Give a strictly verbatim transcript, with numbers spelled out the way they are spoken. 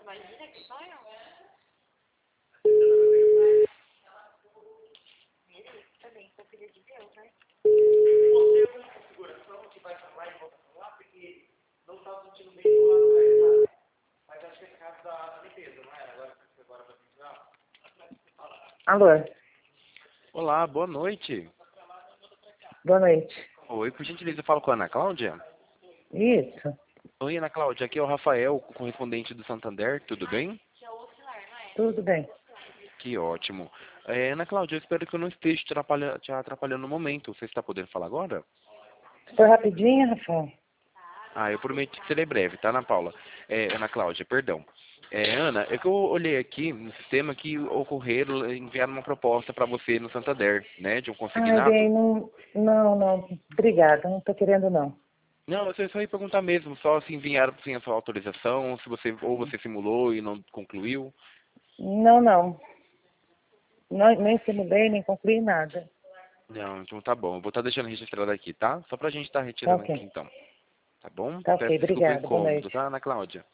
Imagina que sonho. Ele também, sou filha de Deus, né? Você é uma configuração que vai falar e volta a falar, porque não está sentindo bem do lado atrás, sabe? Mas acho que é por causa da, da limpeza, não é? Agora que você agora vai funcionar. Alô, Olá, boa noite. boa noite. Oi, por gentileza, eu falo com a Ana Cláudia. Isso, Oi, Ana Cláudia, aqui é o Rafael, correspondente do Santander, tudo bem? tudo bem. Que ótimo. É, Ana Cláudia, eu espero que eu não esteja te atrapalhando, te atrapalhando no momento. Você está podendo falar agora? Foi rapidinho, Rafael? Ah, eu prometi que serei breve, tá, Ana Paula? É, Ana Cláudia, perdão. É, Ana, é que eu olhei aqui no sistema que ocorreram, enviaram uma proposta para você no Santander, né, de um Ai, consignado. bem, não, não, não, obrigada, não estou querendo não. Não, eu só ia perguntar mesmo, só se enviaram sem a sua autorização, se você ou você simulou e não concluiu. Não, não, não nem simulei, nem concluí nada. Não, então tá bom. Eu vou estar deixando registrado aqui, tá? Só pra gente estar Tá retirando aqui ok, então. Tá bom? tá ok, Peço desculpa o obrigada, boa incômodo, noite. tá, Ana Cláudia?